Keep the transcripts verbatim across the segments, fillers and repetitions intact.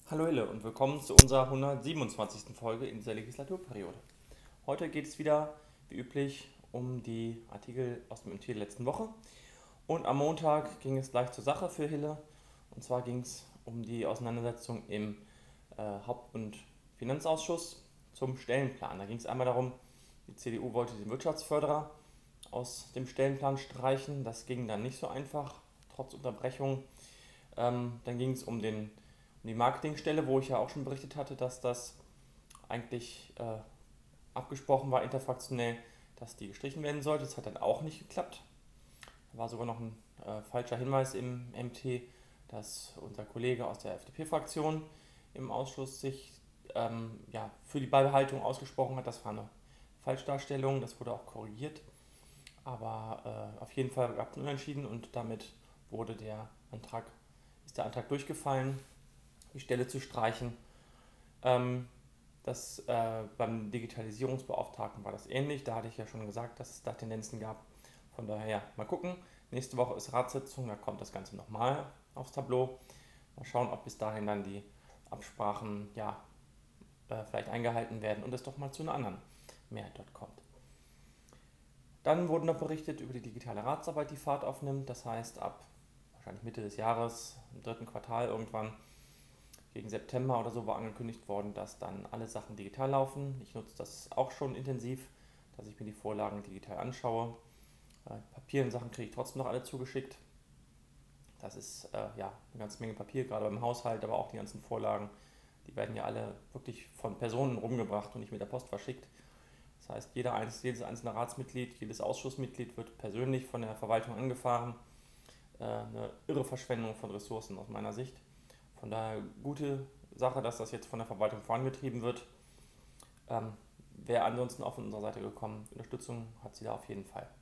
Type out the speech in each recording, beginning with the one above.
Hallo Hille und willkommen zu unserer hundertsiebenundzwanzigsten Folge in dieser Legislaturperiode. Heute geht es wieder, wie üblich, um die Artikel aus dem M T der letzten Woche. Und am Montag ging es gleich zur Sache für Hille. Und zwar ging es um die Auseinandersetzung im äh, Haupt- und Finanzausschuss zum Stellenplan. Da ging es einmal darum, die C D U wollte den Wirtschaftsförderer aus dem Stellenplan streichen. Das ging dann nicht so einfach, trotz Unterbrechung. Ähm, dann ging es um den um die Marketingstelle, wo ich ja auch schon berichtet hatte, dass das eigentlich äh, abgesprochen war, interfraktionell, dass die gestrichen werden sollte. Das hat dann auch nicht geklappt. Da war sogar noch ein äh, falscher Hinweis im M T, dass unser Kollege aus der F D P-Fraktion im Ausschuss sich ähm, ja, für die Beibehaltung ausgesprochen hat. Das war eine Falschdarstellung, das wurde auch korrigiert. Aber äh, auf jeden Fall gab es ein Unentschieden und damit wurde der Antrag, ist der Antrag durchgefallen, die Stelle zu streichen. Ähm, das, äh, beim Digitalisierungsbeauftragten war das ähnlich. Da hatte ich ja schon gesagt, dass es da Tendenzen gab. Von daher, ja, mal gucken. Nächste Woche ist Ratssitzung, da kommt das Ganze nochmal aufs Tableau. Mal schauen, ob bis dahin dann die Absprachen ja, äh, vielleicht eingehalten werden und es doch mal zu einer anderen Mehrheit dort kommt. Dann wurde noch berichtet über die digitale Ratsarbeit, die Fahrt aufnimmt. Das heißt, ab wahrscheinlich Mitte des Jahres, im dritten Quartal irgendwann, gegen September oder so war angekündigt worden, dass dann alle Sachen digital laufen. Ich nutze das auch schon intensiv, dass ich mir die Vorlagen digital anschaue. Äh, Papier und Sachen kriege ich trotzdem noch alle zugeschickt. Das ist äh, ja eine ganze Menge Papier, gerade beim Haushalt, aber auch die ganzen Vorlagen. Die werden ja alle wirklich von Personen rumgebracht und nicht mit der Post verschickt. Das heißt, jeder, jedes einzelne Ratsmitglied, jedes Ausschussmitglied wird persönlich von der Verwaltung angefahren. Äh, eine irre Verschwendung von Ressourcen aus meiner Sicht. Von daher gute Sache, dass das jetzt von der Verwaltung vorangetrieben wird. Ähm, Wäre ansonsten auch von unserer Seite gekommen. Unterstützung hat sie da auf jeden Fall.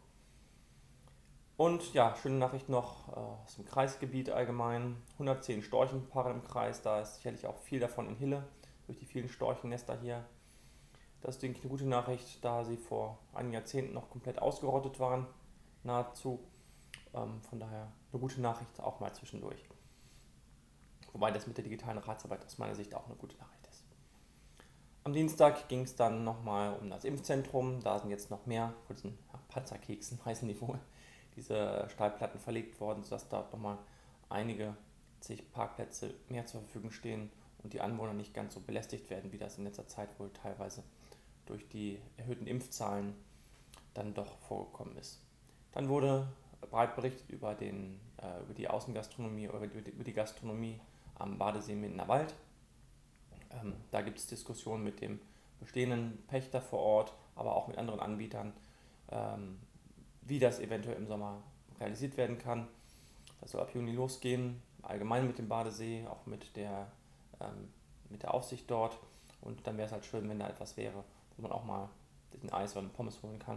Und ja, schöne Nachricht noch äh, aus dem Kreisgebiet allgemein. hundertzehn Storchenpaare im Kreis, da ist sicherlich auch viel davon in Hille, durch die vielen Storchennester hier. Das ist, denke ich, eine gute Nachricht, da sie vor einigen Jahrzehnten noch komplett ausgerottet waren, nahezu. Ähm, von daher eine gute Nachricht auch mal zwischendurch. Wobei das mit der digitalen Ratsarbeit aus meiner Sicht auch eine gute Nachricht ist. Am Dienstag ging es dann nochmal um das Impfzentrum. Da sind jetzt noch mehr von diesen ja, Panzerkeksen, heißen die wohl, diese Stahlplatten verlegt worden, sodass dort nochmal einige zig Parkplätze mehr zur Verfügung stehen und die Anwohner nicht ganz so belästigt werden, wie das in letzter Zeit wohl teilweise durch die erhöhten Impfzahlen dann doch vorgekommen ist. Dann wurde breit berichtet über, den, äh, über die Außengastronomie, über die, über die Gastronomie am Badesee Mindenerwald. Ähm, da gibt es Diskussionen mit dem bestehenden Pächter vor Ort, aber auch mit anderen Anbietern, ähm, wie das eventuell im Sommer realisiert werden kann. Das soll ab Juni losgehen, allgemein mit dem Badesee, auch mit der, ähm, mit der Aufsicht dort. Und dann wäre es halt schön, wenn da etwas wäre, wo man auch mal den Eis oder einen Pommes holen kann.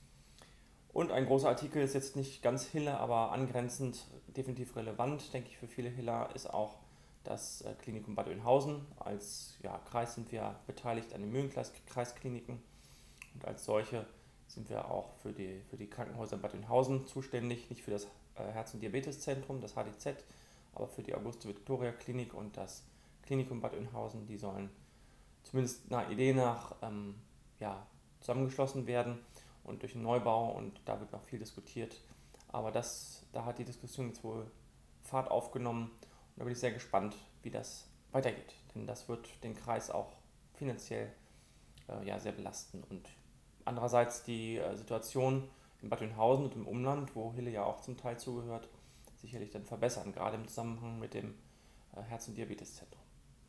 Und ein großer Artikel ist jetzt nicht ganz Hille, aber angrenzend definitiv relevant, denke ich, für viele Hiller ist auch das äh, Klinikum Bad Oeynhausen. Als ja, Kreis sind wir beteiligt an den Mühlenkreiskliniken und als solche sind wir auch für die, für die Krankenhäuser in Bad Oeynhausen zuständig, nicht für das äh, Herz- und Diabeteszentrum, das H D Z, aber für die Auguste-Victoria-Klinik und das Klinikum Bad Oeynhausen. Die sollen zumindest einer Idee nach ähm, ja, zusammengeschlossen werden und durch einen Neubau, und da wird noch viel diskutiert. Aber das, da hat die Diskussion jetzt wohl Fahrt aufgenommen und da bin ich sehr gespannt, wie das weitergeht. Denn das wird den Kreis auch finanziell äh, ja, sehr belasten. Und andererseits die äh, Situation in Bad Oeynhausen und im Umland, wo Hille ja auch zum Teil zugehört, sicherlich dann verbessern, gerade im Zusammenhang mit dem äh, Herz- und Diabeteszentrum.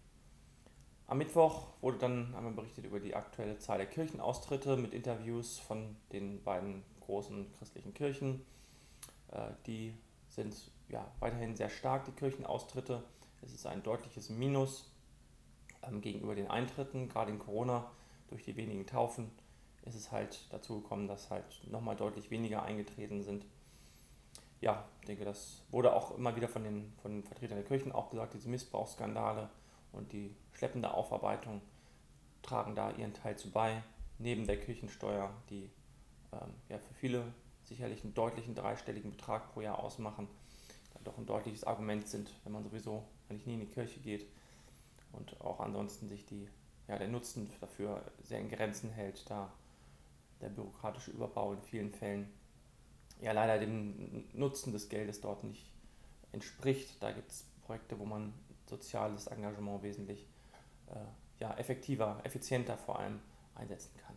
Am Mittwoch wurde dann einmal berichtet über die aktuelle Zahl der Kirchenaustritte mit Interviews von den beiden großen christlichen Kirchen. Äh, Die sind ja weiterhin sehr stark, die Kirchenaustritte. Es ist ein deutliches Minus ähm, gegenüber den Eintritten, gerade in Corona durch die wenigen Taufen ist es halt dazu gekommen, dass halt nochmal deutlich weniger eingetreten sind. Ja, ich denke, das wurde auch immer wieder von den, von den Vertretern der Kirchen auch gesagt, diese Missbrauchsskandale und die schleppende Aufarbeitung tragen da ihren Teil zu bei, neben der Kirchensteuer, die ähm, ja für viele sicherlich einen deutlichen dreistelligen Betrag pro Jahr ausmachen, dann doch ein deutliches Argument sind, wenn man sowieso eigentlich nie in die Kirche geht und auch ansonsten sich die, ja, der Nutzen dafür sehr in Grenzen hält, da der bürokratische Überbau in vielen Fällen ja leider dem Nutzen des Geldes dort nicht entspricht. Da gibt es Projekte, wo man soziales Engagement wesentlich äh, ja, effektiver, effizienter vor allem einsetzen kann.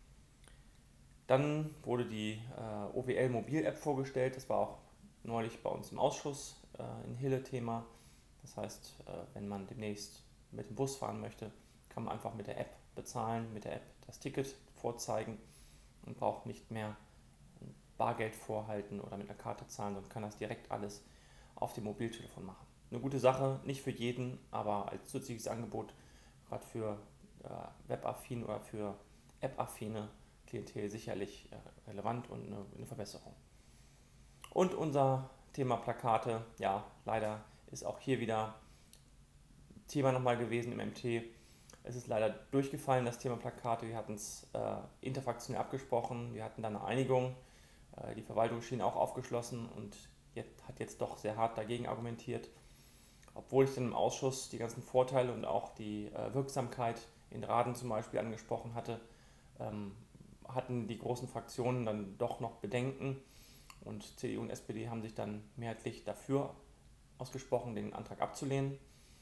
Dann wurde die äh, O W L Mobil-App vorgestellt. Das war auch neulich bei uns im Ausschuss äh, in Hille Thema. Das heißt, äh, wenn man demnächst mit dem Bus fahren möchte, kann man einfach mit der App bezahlen, mit der App das Ticket vorzeigen und braucht nicht mehr Bargeld vorhalten oder mit einer Karte zahlen, sondern kann das direkt alles auf dem Mobiltelefon machen. Eine gute Sache, nicht für jeden, aber als zusätzliches Angebot, gerade für äh, webaffin oder für App-affine Klientel sicherlich äh, relevant und eine, eine Verbesserung. Und unser Thema Plakate, ja, leider ist auch hier wieder Thema nochmal gewesen im M T. Es ist leider durchgefallen, das Thema Plakate. Wir hatten es äh, interfraktionell abgesprochen, wir hatten dann eine Einigung. Äh, die Verwaltung schien auch aufgeschlossen und jetzt, hat jetzt doch sehr hart dagegen argumentiert. Obwohl ich dann im Ausschuss die ganzen Vorteile und auch die äh, Wirksamkeit in Raden zum Beispiel angesprochen hatte, ähm, hatten die großen Fraktionen dann doch noch Bedenken und C D U und S P D haben sich dann mehrheitlich dafür ausgesprochen, den Antrag abzulehnen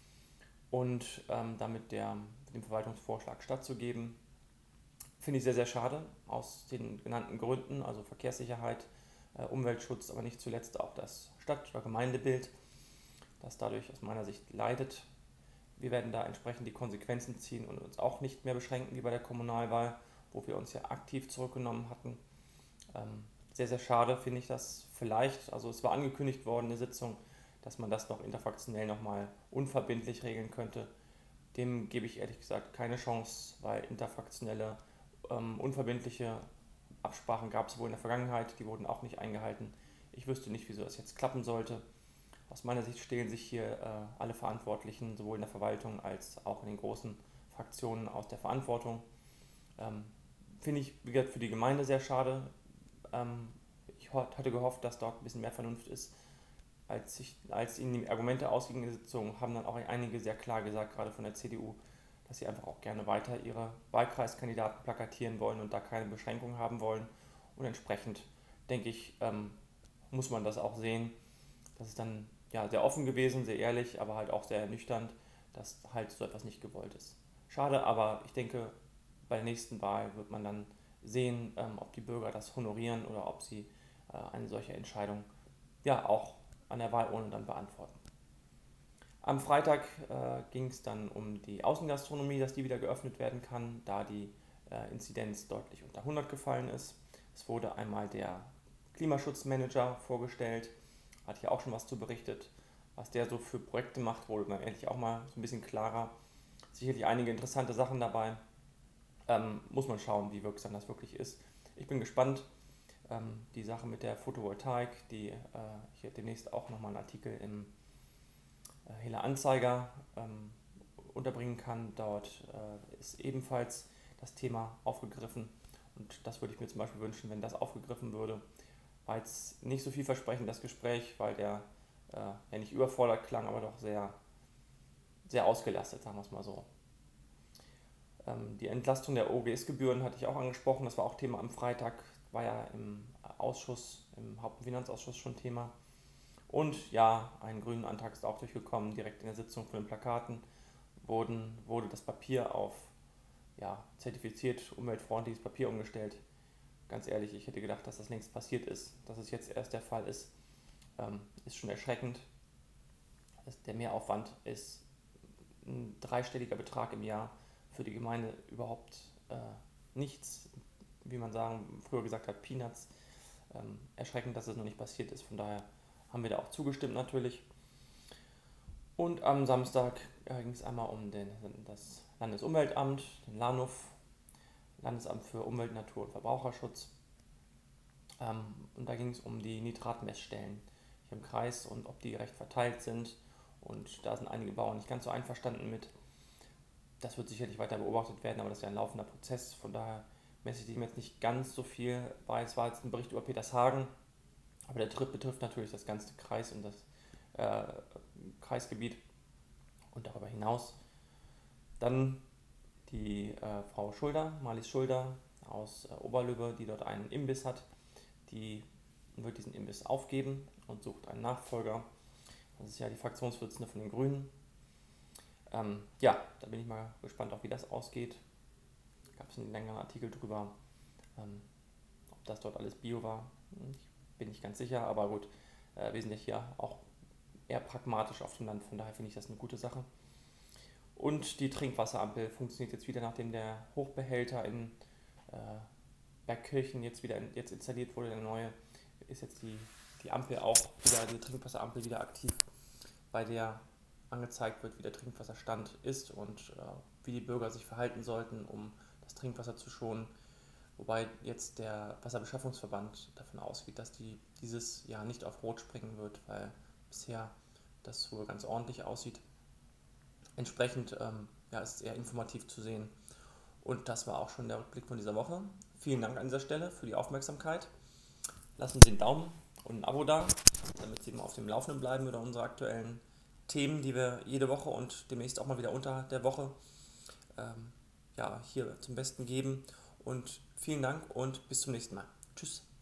und ähm, damit der, dem Verwaltungsvorschlag stattzugeben. Finde ich sehr, sehr schade, aus den genannten Gründen, also Verkehrssicherheit, äh, Umweltschutz, aber nicht zuletzt auch das Stadt- oder Gemeindebild, das dadurch aus meiner Sicht leidet. Wir werden da entsprechend die Konsequenzen ziehen und uns auch nicht mehr beschränken wie bei der Kommunalwahl, wo wir uns ja aktiv zurückgenommen hatten. Ähm, sehr, sehr schade finde ich das vielleicht, also es war angekündigt worden in der Sitzung, dass man das noch interfraktionell nochmal unverbindlich regeln könnte. Dem gebe ich ehrlich gesagt keine Chance, weil interfraktionelle, ähm, unverbindliche Absprachen gab es wohl in der Vergangenheit, die wurden auch nicht eingehalten. Ich wüsste nicht, wieso das jetzt klappen sollte. Aus meiner Sicht stehlen sich hier äh, alle Verantwortlichen, sowohl in der Verwaltung als auch in den großen Fraktionen aus der Verantwortung. Ähm, Finde ich, wie gesagt, für die Gemeinde sehr schade. Ähm, ich hatte gehofft, dass dort ein bisschen mehr Vernunft ist. Als, ich, als ihnen die Argumente ausgingen in der Sitzung, haben dann auch einige sehr klar gesagt, gerade von der C D U, dass sie einfach auch gerne weiter ihre Wahlkreiskandidaten plakatieren wollen und da keine Beschränkungen haben wollen. Und entsprechend, denke ich, ähm, muss man das auch sehen. Das ist dann ja, sehr offen gewesen, sehr ehrlich, aber halt auch sehr ernüchternd, dass halt so etwas nicht gewollt ist. Schade, aber ich denke, bei der nächsten Wahl wird man dann sehen, ähm, ob die Bürger das honorieren oder ob sie äh, eine solche Entscheidung ja auch an der Wahlurne dann beantworten. Am Freitag äh, ging es dann um die Außengastronomie, dass die wieder geöffnet werden kann, da die äh, Inzidenz deutlich unter hundert gefallen ist. Es wurde einmal der Klimaschutzmanager vorgestellt, hat hier auch schon was zu berichtet, was der so für Projekte macht, wurde dann endlich auch mal so ein bisschen klarer. Sicherlich einige interessante Sachen dabei. Ähm, muss man schauen, wie wirksam das wirklich ist. Ich bin gespannt. Ähm, die Sache mit der Photovoltaik, die äh, ich demnächst auch nochmal einen Artikel im äh, Hiller Anzeiger ähm, unterbringen kann. Dort äh, ist ebenfalls das Thema aufgegriffen und das würde ich mir zum Beispiel wünschen, wenn das aufgegriffen würde. War jetzt nicht so vielversprechend das Gespräch, weil der äh, ja nicht überfordert klang, aber doch sehr, sehr ausgelastet, sagen wir es mal so. Ähm, die Entlastung der O G S-Gebühren hatte ich auch angesprochen, das war auch Thema am Freitag, war ja im Ausschuss, im Hauptfinanzausschuss schon Thema. Und ja, ein grünen Antrag ist auch durchgekommen, direkt in der Sitzung von den Plakaten wurden, wurde das Papier auf ja, zertifiziert umweltfreundliches Papier umgestellt. Ganz ehrlich, ich hätte gedacht, dass das längst passiert ist. Dass es jetzt erst der Fall ist, ähm, ist schon erschreckend. Der Mehraufwand ist ein dreistelliger Betrag im Jahr, für die Gemeinde überhaupt äh, nichts, wie man sagen, früher gesagt hat, Peanuts. Ähm, erschreckend, dass es noch nicht passiert ist. Von daher haben wir da auch zugestimmt natürlich. Und am Samstag äh, ging es einmal um den, das Landesumweltamt, den LANUF, Landesamt für Umwelt, Natur und Verbraucherschutz. Ähm, und da ging es um die Nitratmessstellen hier im Kreis und ob die recht verteilt sind. Und da sind einige Bauern nicht ganz so einverstanden mit. Das wird sicherlich weiter beobachtet werden, aber das ist ja ein laufender Prozess. Von daher messe ich dem jetzt nicht ganz so viel bei. Es war jetzt ein Bericht über Petershagen, aber der Trip betrifft natürlich das ganze Kreis und das äh, Kreisgebiet und darüber hinaus. Dann die äh, Frau Schulder, Marlies Schulder aus äh, Oberlübbe, die dort einen Imbiss hat, die wird diesen Imbiss aufgeben und sucht einen Nachfolger. Das ist ja die Fraktionsvorsitzende von den Grünen. Ähm, ja, da bin ich mal gespannt, auch wie das ausgeht. Gab es einen längeren Artikel drüber, ähm, ob das dort alles Bio war. Ich bin nicht ganz sicher, aber gut, äh, wir sind ja hier auch eher pragmatisch auf dem Land, von daher finde ich das eine gute Sache. Und die Trinkwasserampel funktioniert jetzt wieder, nachdem der Hochbehälter in äh, Bergkirchen jetzt wieder in, jetzt installiert wurde, der neue, ist jetzt die, die Ampel auch wieder, die Trinkwasserampel wieder aktiv, bei der angezeigt wird, wie der Trinkwasserstand ist und äh, wie die Bürger sich verhalten sollten, um das Trinkwasser zu schonen. Wobei jetzt der Wasserbeschaffungsverband davon ausgeht, dass die dieses Jahr nicht auf Rot springen wird, weil bisher das wohl ganz ordentlich aussieht. Entsprechend ähm, ja, ist es eher informativ zu sehen. Und das war auch schon der Rückblick von dieser Woche. Vielen Dank an dieser Stelle für die Aufmerksamkeit. Lassen Sie einen Daumen und ein Abo da, damit Sie immer auf dem Laufenden bleiben über unsere aktuellen Themen, die wir jede Woche und demnächst auch mal wieder unter der Woche ähm, ja, hier zum Besten geben. Und vielen Dank und bis zum nächsten Mal. Tschüss.